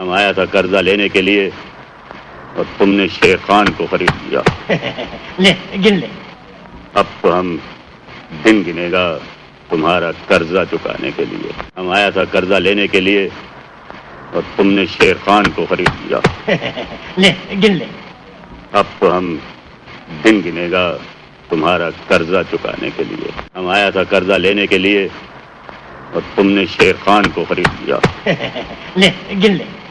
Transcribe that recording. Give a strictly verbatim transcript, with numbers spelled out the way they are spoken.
हम आया था कर्जा लेने के लिए और तुमने शेर खान को खरीद लिया। ले गिन ले। अब तो हम दिन गिनेगा तुम्हारा कर्जा चुकाने के लिए। हम आया था कर्जा लेने के लिए और तुमने शेर खान को खरीद लिया। ले गिन ले। अब तो हम दिन गिनेगा तुम्हारा कर्जा चुकाने के लिए। हम आया था कर्जा लेने के लिए और तुमने शेर खान को खरीद लिया। ले गिन ले।